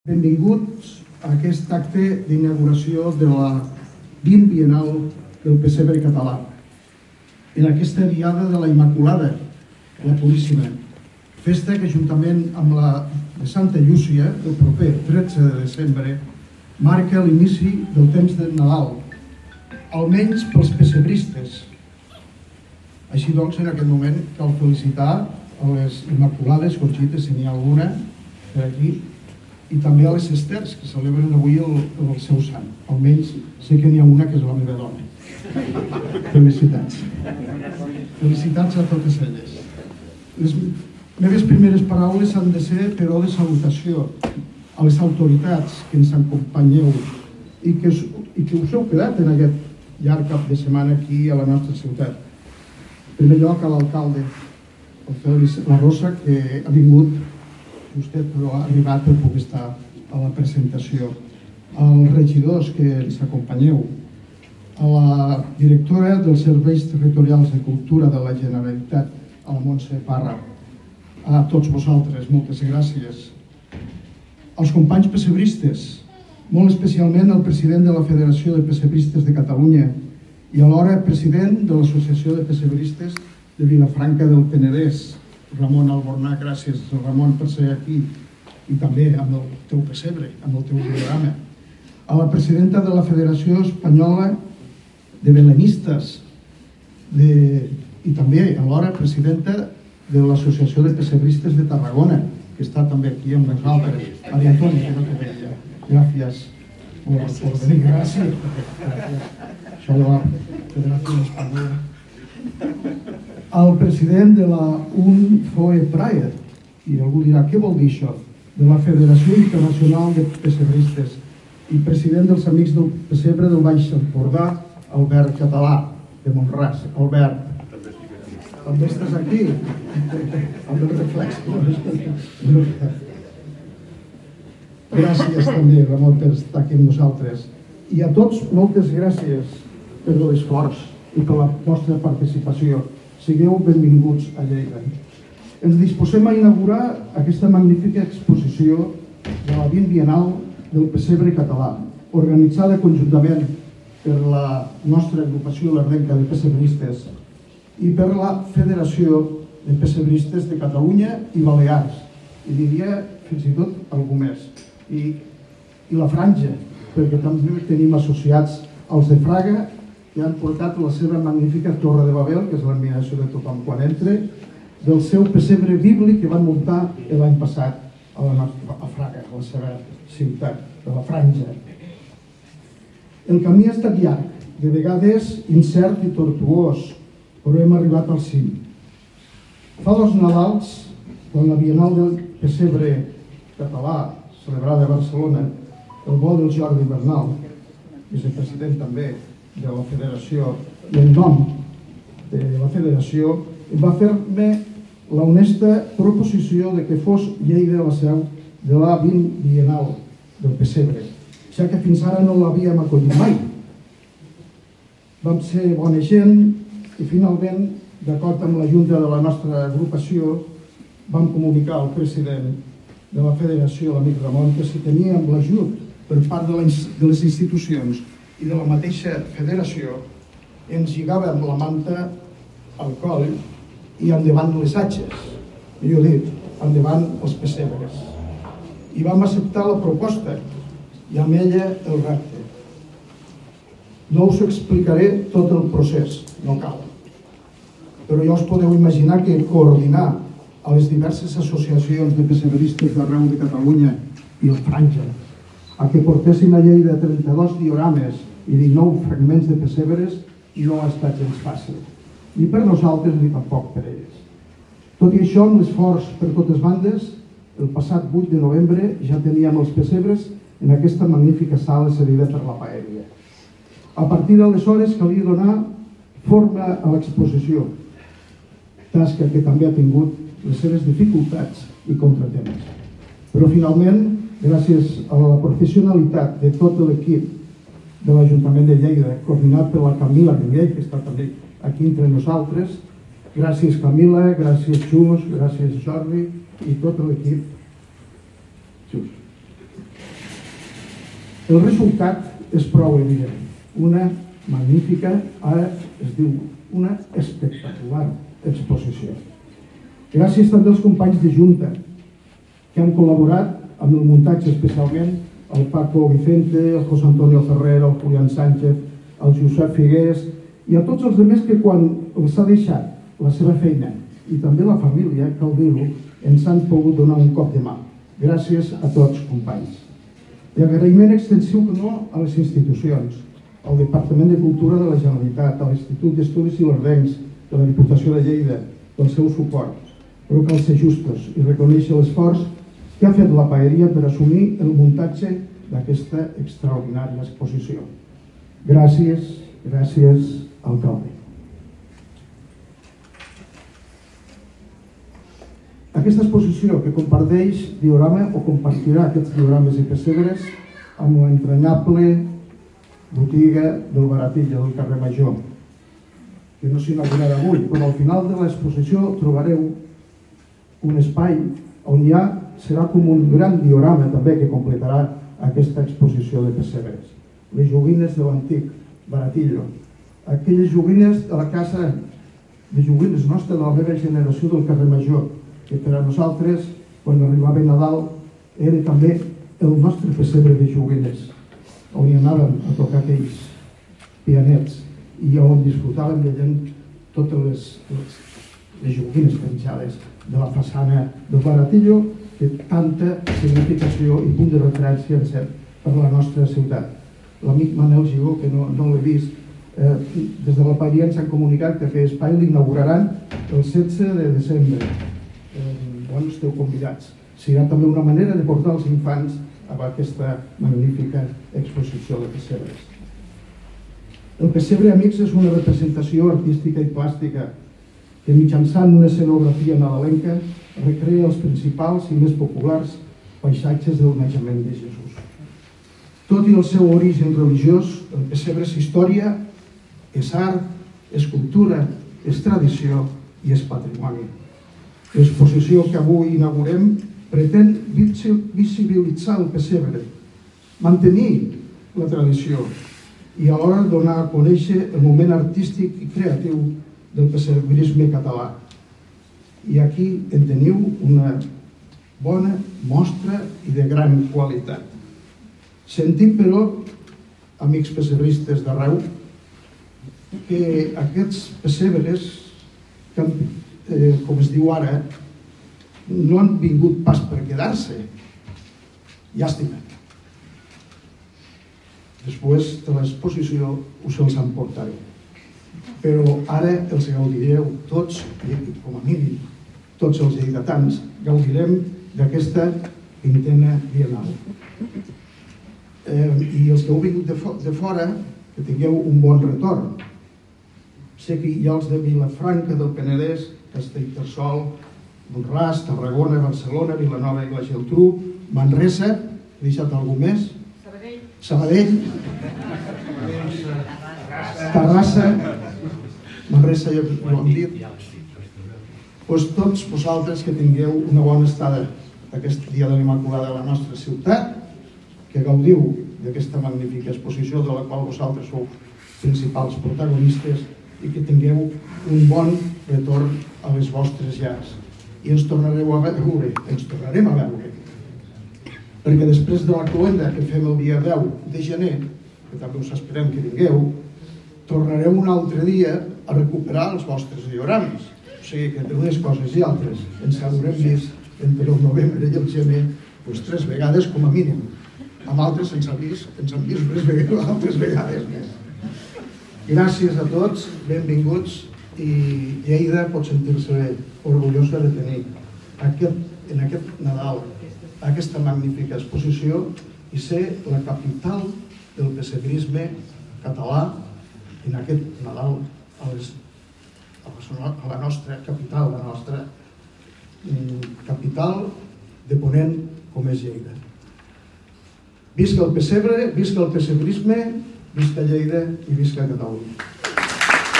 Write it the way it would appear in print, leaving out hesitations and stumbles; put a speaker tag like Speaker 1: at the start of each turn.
Speaker 1: Benvinguts a aquest acte d'inauguració de la 20 Bienal del Pessebre Català. En aquesta Diada de la Immaculada, la Puríssima, festa que juntament amb la de Santa Llúcia, el proper 13 de desembre, marca l'inici del temps de Nadal, almenys pels pessebristes. Així doncs, en aquest moment cal felicitar a les Immaculades, Conxites, si n'hi ha alguna per aquí, i també a les Esters, que celebren avui el seu sant. Almenys sé que n'hi ha una que és la meva dona. Felicitats. Felicitats a totes elles. Les meves primeres paraules han de ser, però, de salutació a les autoritats que ens acompanyeu i que us heu quedat en aquest llarg cap de setmana aquí a la nostra ciutat. En primer lloc, a l'alcalde, la Rosa, que ha vingut vostè, però ha arribat per poder estar a la presentació, als regidors que ens acompanyeu, a la directora dels Serveis Territorials de Cultura de la Generalitat, a la Montse Parra, a tots vosaltres, moltes gràcies. Als companys pessebristes, molt especialment al president de la Federació de Pessebristes de Catalunya i alhora president de l'Associació de Pessebristes de Vilafranca del Penedès, Ramon Albornà, gràcies, Ramon, per ser aquí i també amb el teu pessebre, amb el teu programa. A la presidenta de la Federació Espanyola de Belenistes i també alhora presidenta de l'Associació de Pessebristes de Tarragona, que està també aquí amb nosaltres. Maria Antònia, que no te veia. Gràcies per venir. Gràcies. Això de la Federació Espanyola. El president de la UNFOE Praia, i algú dirà, què vol dir això? De la Federació Internacional de Pessebristes i president dels Amics del Pessebre del Baix Empordà, Albert Català, de Montràs. Albert, també estàs aquí, amb el reflex. Gràcies també, Ramon, per estar aquí amb nosaltres. I a tots, moltes gràcies per l'esforç i per la vostra participació. Sigueu benvinguts a Lleida. Ens disposem a inaugurar aquesta magnífica exposició de la 20 Bienal del Pessebre Català, organitzada conjuntament per la nostra agrupació L'Ardenca de Pessebristes i per la Federació de Pessebristes de Catalunya i Balears, i diria fins i tot algú més, i la Franja, perquè també tenim associats els de Fraga, que han portat la seva magnífica Torre de Babel, que és l'admiració de tothom quan entra, del seu pessebre bíblic que van muntar l'any passat a Fraga, a la seva ciutat, de la Franja. El camí ha estat llarg, de vegades incert i tortuós, però hem arribat al cim. Fa 2 Nadals, quan la Bienal del Pessebre Català, celebrada a Barcelona, el bo del Jordi Bernal, vicepresident també de la Federació, i en nom de la Federació, va fer-me l'honesta proposició de que fos Lleida la seu de la 20 Bienal del Pessebre, ja que fins ara no l'havíem acollit mai. Vam ser bona gent i finalment, d'acord amb la junta de la nostra agrupació, vam comunicar al president de la Federació, l'amic Ramon, que si teníem l'ajut per part de les institucions i de la mateixa federació, ens lligàvem la manta al coll i endavant les atxes, millor dit, endavant els pessebres. I vam acceptar la proposta i amb ella el repte. No us explicaré tot el procés, no cal. Però ja us podeu imaginar que coordinar a les diverses associacions de pessebristes d'arreu de Catalunya i el Franja a que portessin a Lleida 32 diorames i 19 fragments de pessebres no ha estat gens fàcil, ni per nosaltres ni tampoc per ells. Tot i això, amb l'esforç per totes bandes, el passat 8 de novembre ja teníem els pessebres en aquesta magnífica sala cedida per la paeria. A partir d'aleshores calia donar forma a l'exposició, tasca que també ha tingut les seves dificultats i contratemps. Però finalment, gràcies a la professionalitat de tot l'equip de l'Ajuntament de Lleida, coordinat per la Camila Rivell, que està també aquí entre nosaltres. Gràcies Camila, gràcies Xus, gràcies Jordi i tot l'equip. Xus. El resultat és prou evident. Una magnífica, ara es diu una espectacular exposició. Gràcies també als companys de Junta que han col·laborat amb el muntatge, especialment el Paco Vicente, el José Antonio Ferrer, el Julián Sánchez, el Josep Figués i a tots els altres que quan els ha deixat la seva feina i també la família, cal dir-ho, ens han pogut donar un cop de mà. Gràcies a tots, companys. I agraïment extensiu a les institucions, al Departament de Cultura de la Generalitat, a l'Institut d'Estudis Ilerdencs, de la Diputació de Lleida, pel seu suport, però cal ser justos i reconèixer l'esforç que ha fet la paeria per assumir el muntatge d'aquesta extraordinària exposició. Gràcies, alcalde. Aquesta exposició que comparteix diorama o compartirà aquests diorames i pessebres amb l'entranyable botiga del Baratillo, del carrer Major, que no s'inaugurarà avui, però al final de l'exposició trobareu un espai on serà com un gran diorama també que completarà aquesta exposició de pessebres. Les joguines de l'antic Baratillo, aquelles joguines de la casa de joguines nostra, de la meva generació del carrer Major, que per a nosaltres, quan arribava Nadal, era també el nostre pessebre de joguines, on hi anàvem a tocar aquells pianets i on disfrutàvem veient totes les joguines penjades de la façana del Baratillo, que tanta significació i punt de referència en set per la nostra ciutat. L'amic Manel Gigó, que no l'he vist, des de la paeria ens han comunicat que aquest espai l'inauguraran el 16 de desembre. Esteu convidats. Serà també una manera de portar els infants a aquesta magnífica exposició de pessebres. El pessebre, amics, és una representació artística i plàstica que mitjançant una escenografia nadalenca recrea els principals i més populars paisatges del naixement de Jesús. Tot i el seu origen religiós, el pessebre és història, és art, és cultura, és tradició i és patrimoni. L'exposició que avui inaugurem pretén visibilitzar el pessebre, mantenir la tradició i alhora donar a conèixer el moment artístic i creatiu del pessebrisme català. I aquí en teniu una bona mostra i de gran qualitat. Sentim, però, amics pessebristes d'arreu, que aquests pessebres, com es diu ara, no han vingut pas per quedar-se. Llàstima. Després de l'exposició us els emportaré. Però ara els gaudireu tots, com a mínim, tots els lleidatans, gaudirem d'aquesta 20a Bienal. I els que heu vingut de fora, que tingueu un bon retorn. Sé que hi ha els de Vilafranca del Penedès, Castellterçol, Mont-ras, Tarragona, Barcelona, Vilanova i la Geltrú, Manresa, he deixat algú més? Sabadell, Terrassa, Manresa ja ho hem dit. Doncs tots vosaltres que tingueu una bona estada aquest dia de l'Immaculada a la nostra ciutat, que gaudiu d'aquesta magnífica exposició de la qual vosaltres sou principals protagonistes i que tingueu un bon retorn a les vostres llars. I ens tornarem a veure, perquè després de la cloenda que fem el dia 10 de gener, que també us esperem que vingueu, tornarem un altre dia a recuperar els vostres diorames. O sigui que entre unes coses i altres ens haurem vist entre el novembre i el gener 3 vegades com a mínim. Amb altres ens han vist altres vegades més. Gràcies a tots, benvinguts, i Lleida pot sentir-se orgullosa de tenir en aquest Nadal aquesta magnífica exposició i ser la capital del pessebrisme català en aquest Nadal a la nostra capital, la nostra capital de Ponent com és Lleida. Visca el pessebre, visca el pessebrisme, visca Lleida i visca Catalunya.